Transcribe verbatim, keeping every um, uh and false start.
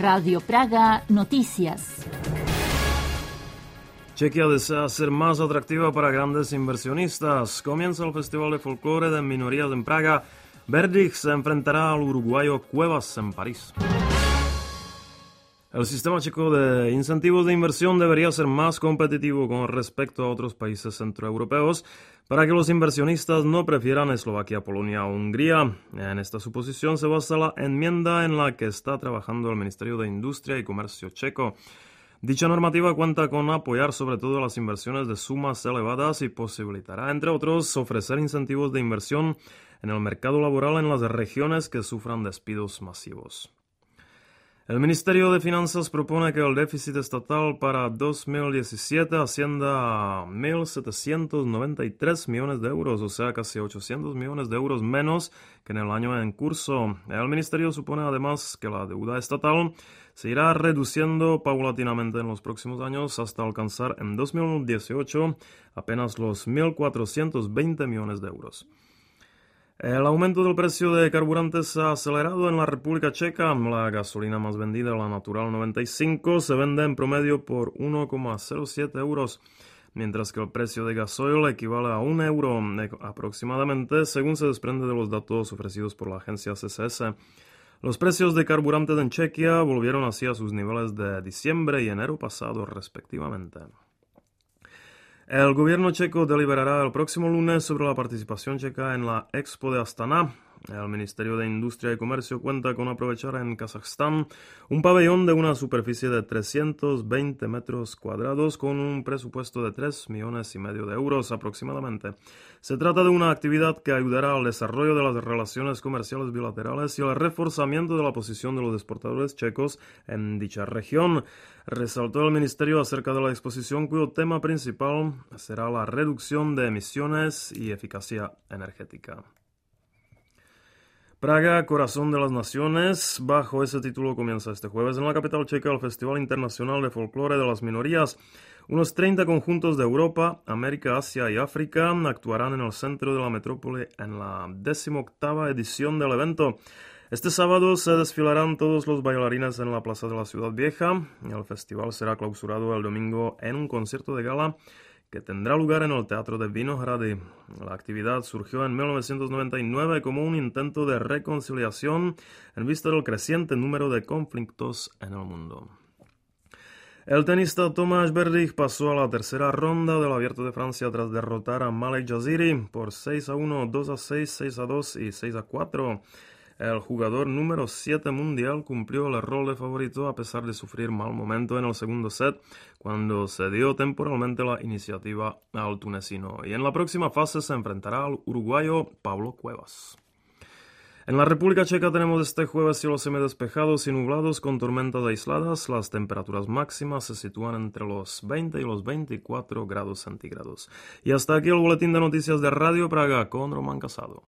Radio Praga Noticias. Chequia desea ser más atractiva para grandes inversionistas. Comienza el Festival de Folclore de Minorías en Praga. Berdych se enfrentará al uruguayo Cuevas en París. El sistema checo de incentivos de inversión debería ser más competitivo con respecto a otros países centroeuropeos para que los inversionistas no prefieran Eslovaquia, Polonia o Hungría. En esta suposición se basa la enmienda en la que está trabajando el Ministerio de Industria y Comercio checo. Dicha normativa cuenta con apoyar sobre todo las inversiones de sumas elevadas y posibilitará, entre otros, ofrecer incentivos de inversión en el mercado laboral en las regiones que sufran despidos masivos. El Ministerio de Finanzas propone que el déficit estatal para dos mil diecisiete ascienda a mil setecientos noventa y tres millones de euros, o sea, casi ochocientos millones de euros menos que en el año en curso. El Ministerio supone además que la deuda estatal se irá reduciendo paulatinamente en los próximos años hasta alcanzar en dos mil dieciocho apenas los mil cuatrocientos veinte millones de euros. El aumento del precio de carburantes ha acelerado en la República Checa. La gasolina más vendida, la Natural noventa y cinco, se vende en promedio por uno coma cero siete euros, mientras que el precio de gasoil equivale a un euro aproximadamente, según se desprende de los datos ofrecidos por la agencia C S S. Los precios de carburantes en Chequia volvieron así a sus niveles de diciembre y enero pasado, respectivamente. El gobierno checo deliberará el próximo lunes sobre la participación checa en la Expo de Astana. El Ministerio de Industria y Comercio cuenta con aprovechar en Kazajstán un pabellón de una superficie de trescientos veinte metros cuadrados con un presupuesto de tres millones y medio de euros aproximadamente. Se trata de una actividad que ayudará al desarrollo de las relaciones comerciales bilaterales y al reforzamiento de la posición de los exportadores checos en dicha región. Resaltó el Ministerio acerca de la exposición, cuyo tema principal será la reducción de emisiones y eficacia energética. Praga, corazón de las naciones. Bajo ese título comienza este jueves en la capital checa el Festival Internacional de Folclore de las Minorías. Unos treinta conjuntos de Europa, América, Asia y África actuarán en el centro de la metrópoli en la decimoctava edición del evento. Este sábado se desfilarán todos los bailarines en la Plaza de la Ciudad Vieja. El festival será clausurado el domingo en un concierto de gala que tendrá lugar en el Teatro de Vinohrady. La actividad surgió en mil novecientos noventa y nueve como un intento de reconciliación en vista del creciente número de conflictos en el mundo. El tenista Tomáš Berdych pasó a la tercera ronda del Abierto de Francia tras derrotar a Malek Jaziri por seis a uno, dos a seis, seis a dos y seis a cuatro. El jugador número siete mundial cumplió el rol de favorito a pesar de sufrir mal momento en el segundo set, cuando cedió temporalmente la iniciativa al tunecino. Y en la próxima fase se enfrentará al uruguayo Pablo Cuevas. En la República Checa tenemos este jueves cielos semidespejados y nublados con tormentas aisladas. Las temperaturas máximas se sitúan entre los veinte y los veinticuatro grados centígrados. Y hasta aquí el boletín de noticias de Radio Praga con Román Casado.